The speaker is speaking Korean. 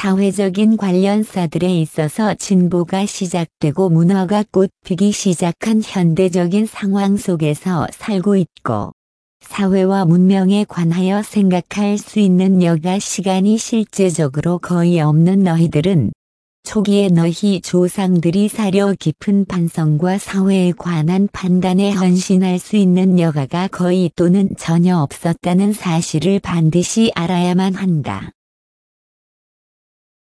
사회적인 관련사들에 있어서 진보가 시작되고 문화가 꽃피기 시작한 현대적인 상황 속에서 살고 있고, 사회와 문명에 관하여 생각할 수 있는 여가 시간이 실제적으로 거의 없는 너희들은, 초기에 너희 조상들이 사려 깊은 반성과 사회에 관한 판단에 헌신할 수 있는 여가가 거의 또는 전혀 없었다는 사실을 반드시 알아야만 한다.